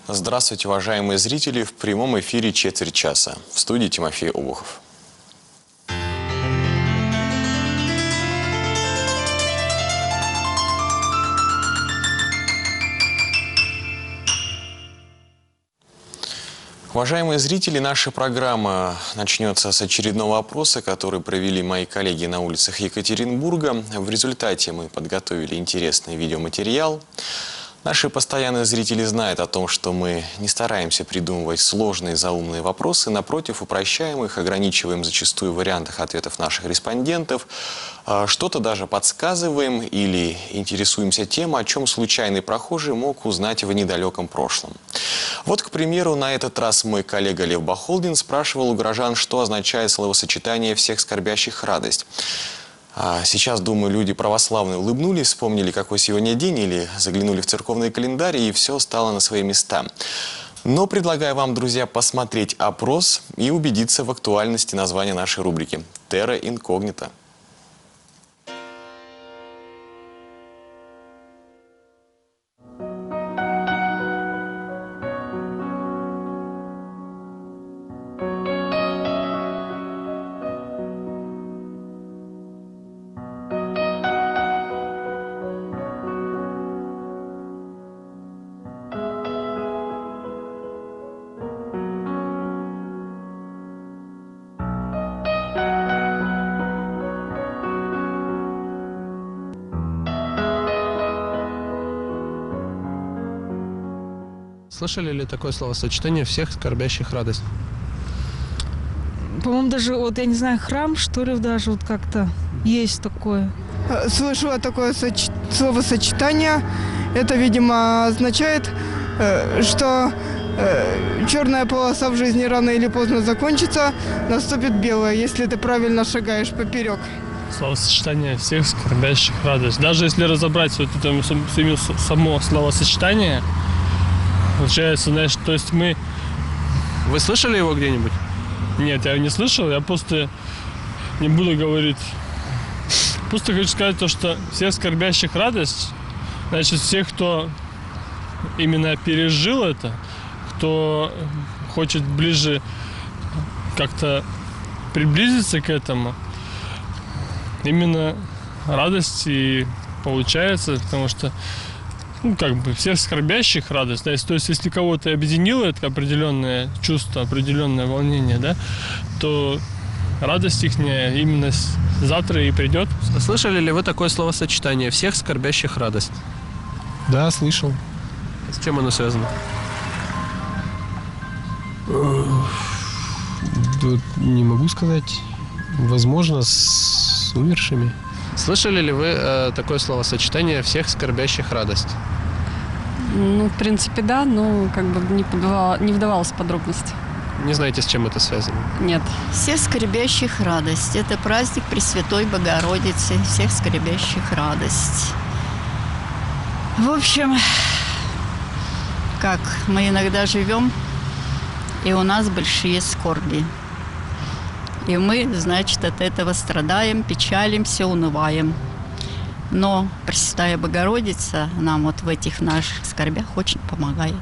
Здравствуйте, уважаемые зрители! В прямом эфире «Четверть часа». В студии Тимофей Обухов. Уважаемые зрители, наша программа начнется с очередного опроса, который провели мои коллеги на улицах Екатеринбурга. В результате мы подготовили интересный видеоматериал. Наши постоянные зрители знают о том, что мы не стараемся придумывать сложные заумные вопросы, напротив, упрощаем их, ограничиваем зачастую в вариантах ответов наших респондентов, что-то даже подсказываем или интересуемся тем, о чем случайный прохожий мог узнать в недалеком прошлом. Вот, к примеру, на этот раз мой коллега Лев Бахолдин спрашивал у горожан, что означает словосочетание «всех скорбящих радость». Сейчас, думаю, люди православные улыбнулись, вспомнили, какой сегодня день, или заглянули в церковный календарь, и все стало на свои места. Но предлагаю вам, друзья, посмотреть опрос и убедиться в актуальности названия нашей рубрики «Терра инкогнита». Слышали ли такое словосочетание «всех скорбящих радость»? По-моему, даже, вот, я не знаю, храм, что ли, даже вот как-то есть такое. Слышала такое словосочетание. Это, видимо, означает, что черная полоса в жизни рано или поздно закончится, наступит белая, если ты правильно шагаешь поперек. Словосочетание «всех скорбящих радость». Даже если разобрать вот это само словосочетание, получается, знаешь, то есть мы... Вы слышали его где-нибудь? Нет, я не слышал, я просто не буду говорить. Просто хочу сказать то, что всех скорбящих радость, значит, всех, кто именно пережил это, кто хочет ближе как-то приблизиться к этому, именно радость и получается, потому что всех скорбящих радость. Да? То есть, если кого-то объединило это определенное чувство, определенное волнение, да, то радость их именно завтра и придет. Слышали ли вы такое словосочетание «всех скорбящих радость»? Да, слышал. С чем оно связано? Не могу сказать. Возможно, с умершими. Слышали ли вы такое словосочетание «всех скорбящих радость»? Ну, в принципе, да, но не вдавалась в подробности. Не знаете, с чем это связано? Нет. Всех скорбящих радость. Это праздник Пресвятой Богородицы. Всех скорбящих радость. В общем, как мы иногда живем, и у нас большие скорби. И мы, значит, от этого страдаем, печалимся, унываем. Но Пресвятая Богородица нам вот в этих наших скорбях очень помогает.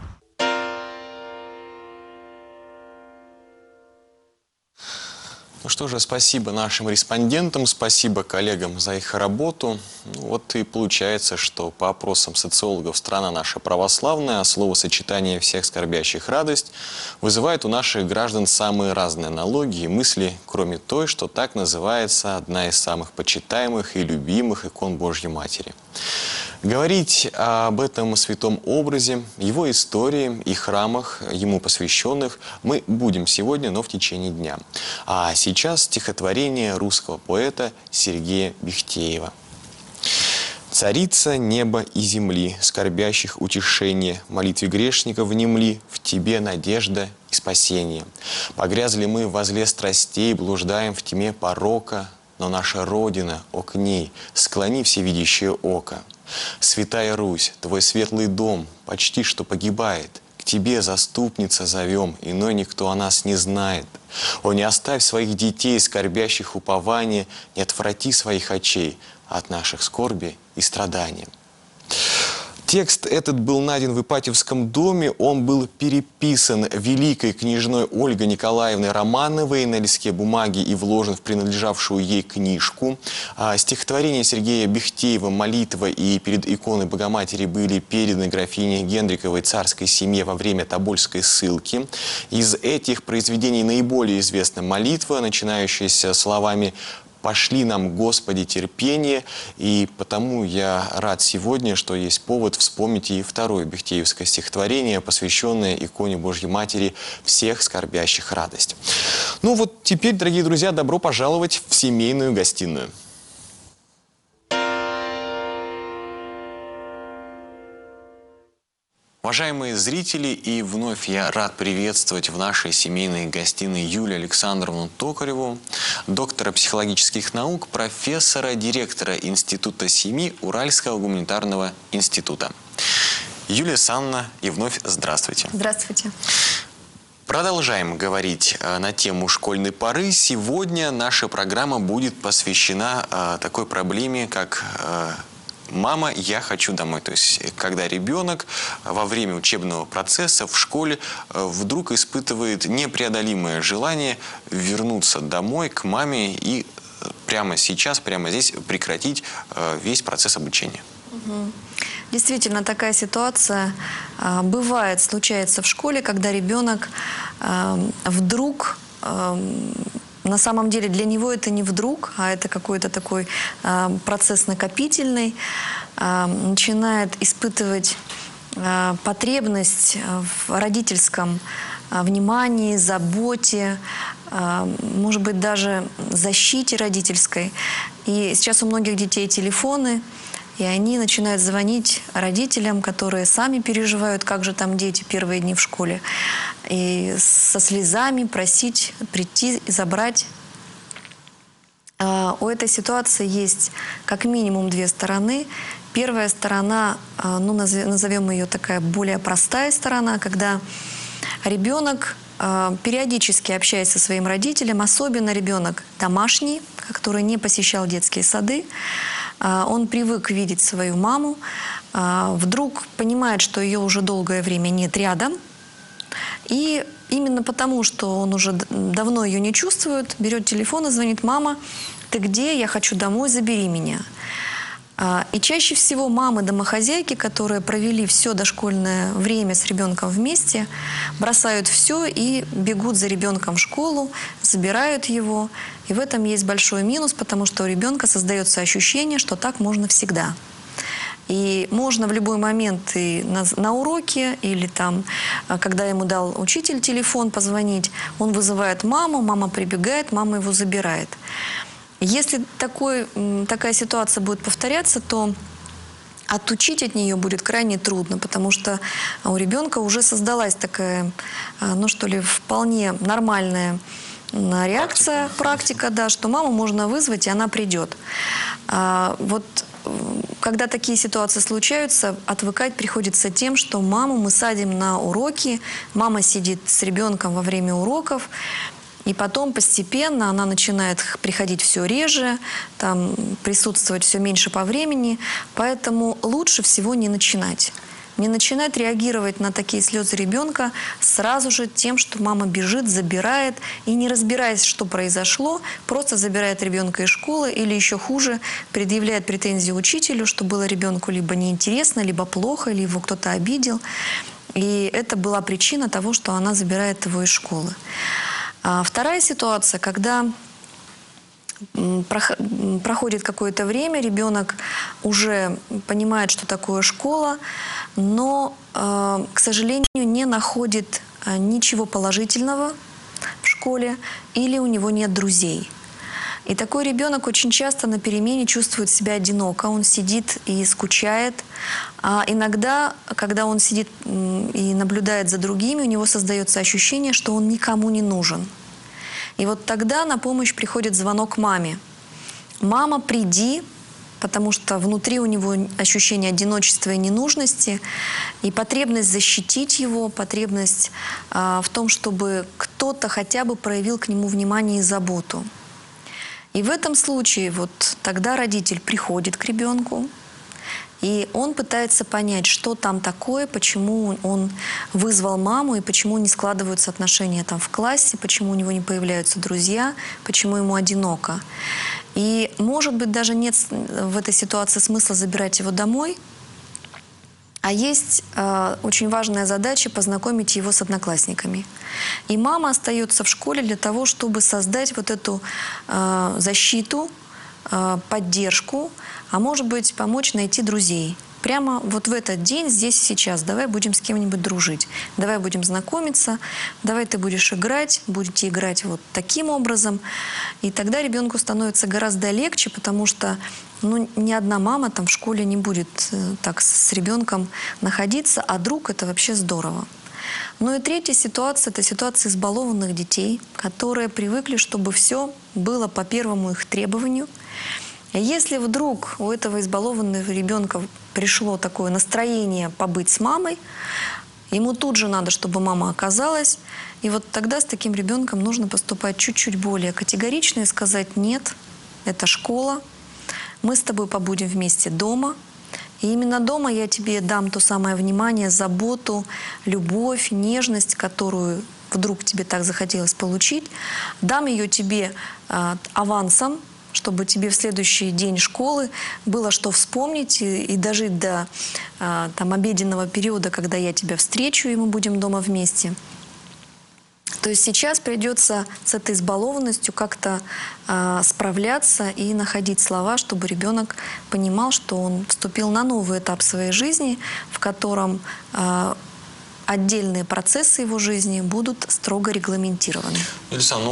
Ну что же, спасибо нашим респондентам, спасибо коллегам за их работу. Вот и получается, что по опросам социологов страна наша православная, а словосочетание «всех скорбящих радость» вызывает у наших граждан самые разные аналогии и мысли, кроме той, что так называется одна из самых почитаемых и любимых икон Божьей Матери. Говорить об этом святом образе, его истории и храмах, ему посвященных, мы будем сегодня, но в течение дня. А сейчас стихотворение русского поэта Сергея Бехтеева. «Царица неба и земли, скорбящих утешение, молитве грешников внемли, в тебе надежда и спасение. Погрязли мы во зле страстей, блуждаем в тьме порока, но наша Родина, о к ней, склони всевидящее око. Святая Русь, твой светлый дом почти что погибает. К тебе, заступница, зовем, иной никто о нас не знает. О, не оставь своих детей, скорбящих упования, не отврати своих очей от наших скорби и страданий». Текст этот был найден в Ипатьевском доме. Он был переписан великой княжной Ольгой Николаевной Романовой на листке бумаги и вложен в принадлежавшую ей книжку. Стихотворения Сергея Бехтеева «Молитва» и «Перед иконой Богоматери» были переданы графине Генриковой царской семье во время Тобольской ссылки. Из этих произведений наиболее известна «Молитва», начинающаяся словами «Пошли нам, Господи, терпение», и потому я рад сегодня, что есть повод вспомнить и второе бехтеевское стихотворение, посвященное иконе Божьей Матери «Всех скорбящих радость». Ну вот теперь, дорогие друзья, добро пожаловать в семейную гостиную. Уважаемые зрители, и вновь я рад приветствовать в нашей семейной гостиной Юлию Александровну Токареву, доктора психологических наук, профессора, директора Института семьи Уральского гуманитарного института. Юлия Александровна, и вновь здравствуйте. Здравствуйте. Продолжаем говорить на тему школьной поры. Сегодня наша программа будет посвящена такой проблеме, как «Мама, я хочу домой». То есть, когда ребенок во время учебного процесса в школе вдруг испытывает непреодолимое желание вернуться домой к маме и прямо сейчас, прямо здесь прекратить весь процесс обучения. Действительно, такая ситуация бывает, случается в школе, когда ребенок вдруг... На самом деле для него это не вдруг, а это какой-то такой процесс накопительный, начинает испытывать потребность в родительском внимании, заботе, может быть, даже защите родительской. И сейчас у многих детей телефоны, и они начинают звонить родителям, которые сами переживают, как же там дети первые дни в школе, и со слезами просить прийти и забрать. У этой ситуации есть как минимум две стороны. Первая сторона, ну, назовем ее такая более простая сторона, когда ребенок периодически общаясь со своим родителем, особенно ребенок домашний, который не посещал детские сады, он привык видеть свою маму, вдруг понимает, что ее уже долгое время нет рядом, и именно потому, что он уже давно ее не чувствует, берет телефон и звонит: «Мама, ты где? Я хочу домой, забери меня». И чаще всего мамы-домохозяйки, которые провели все дошкольное время с ребенком вместе, бросают все и бегут за ребенком в школу, забирают его. И в этом есть большой минус, потому что у ребенка создается ощущение, что так можно всегда. И можно в любой момент и на уроке, или там, когда ему дал учитель телефон, позвонить, он вызывает маму, мама прибегает, мама его забирает. Если такая ситуация будет повторяться, то отучить от нее будет крайне трудно, потому что у ребенка уже создалась такая, ну что ли, вполне нормальная реакция, практика, да, что маму можно вызвать, и она придет. Вот когда такие ситуации случаются, отвыкать приходится тем, что маму мы садим на уроки, мама сидит с ребенком во время уроков, и потом постепенно она начинает приходить все реже, там, присутствовать все меньше по времени. Поэтому лучше всего не начинать. Не начинать реагировать на такие слезы ребенка сразу же тем, что мама бежит, забирает, и не разбираясь, что произошло, просто забирает ребенка из школы, или еще хуже, предъявляет претензии учителю, что было ребенку либо неинтересно, либо плохо, или его кто-то обидел. И это была причина того, что она забирает его из школы. Вторая ситуация, когда проходит какое-то время, ребенок уже понимает, что такое школа, но, к сожалению, не находит ничего положительного в школе, или у него нет друзей. И такой ребенок очень часто на перемене чувствует себя одиноко, он сидит и скучает. А иногда, когда он сидит и наблюдает за другими, у него создается ощущение, что он никому не нужен. И вот тогда на помощь приходит звонок маме. «Мама, приди», потому что внутри у него ощущение одиночества и ненужности, и потребность защитить его, потребность в том, чтобы кто-то хотя бы проявил к нему внимание и заботу. И в этом случае вот тогда родитель приходит к ребенку И он пытается понять, что там такое, почему он вызвал маму и почему не складываются отношения там в классе, почему у него не появляются друзья, почему ему одиноко. И, может быть, даже нет в этой ситуации смысла забирать его домой, а есть очень важная задача познакомить его с одноклассниками. И мама остается в школе для того, чтобы создать вот эту защиту, поддержку, а может быть, помочь найти друзей. Прямо вот в этот день, здесь и сейчас, давай будем с кем-нибудь дружить, давай будем знакомиться, давай ты будешь играть, будете играть вот таким образом. И тогда ребенку становится гораздо легче, потому что ни одна мама там в школе не будет так с ребенком находиться, а друг — это вообще здорово. Ну и третья ситуация — это ситуация избалованных детей, которые привыкли, чтобы все было по первому их требованию. Если вдруг у этого избалованного ребенка пришло такое настроение побыть с мамой, ему тут же надо, чтобы мама оказалась. И вот тогда с таким ребенком нужно поступать чуть-чуть более категорично и сказать: нет, это школа, мы с тобой побудем вместе дома. И именно дома я тебе дам то самое внимание, заботу, любовь, нежность, которую вдруг тебе так захотелось получить. Дам ее тебе авансом, чтобы тебе в следующий день школы было что вспомнить и дожить до там, обеденного периода, когда я тебя встречу, и мы будем дома вместе. То есть сейчас придется с этой избалованностью как-то справляться и находить слова, чтобы ребенок понимал, что он вступил на новый этап своей жизни, в котором отдельные процессы его жизни будут строго регламентированы. Александр,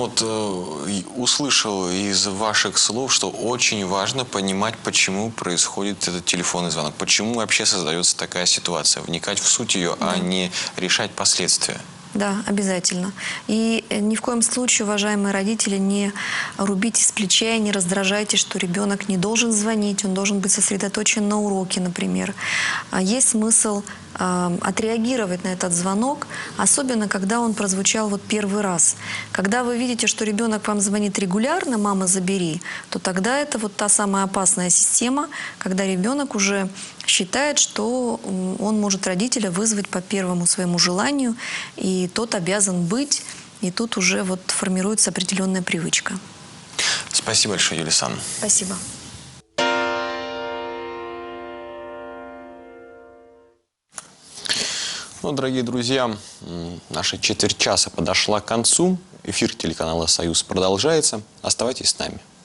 услышал из ваших слов, что очень важно понимать, почему происходит этот телефонный звонок, почему вообще создается такая ситуация, вникать в суть ее, а не решать последствия. Да, обязательно. И ни в коем случае, уважаемые родители, не рубите с плеча и не раздражайте, что ребенок не должен звонить, он должен быть сосредоточен на уроке, например. Есть смысл отреагировать на этот звонок, особенно когда он прозвучал вот первый раз. Когда вы видите, что ребенок вам звонит регулярно: «Мама, забери», то тогда это вот та самая опасная система, когда ребенок уже считает, что он может родителя вызвать по первому своему желанию, и тот обязан быть, и тут уже вот формируется определенная привычка. Спасибо большое, Юлия Александровна. Спасибо. Ну, дорогие друзья, наша четверть часа подошла к концу. Эфир телеканала «Союз» продолжается. Оставайтесь с нами.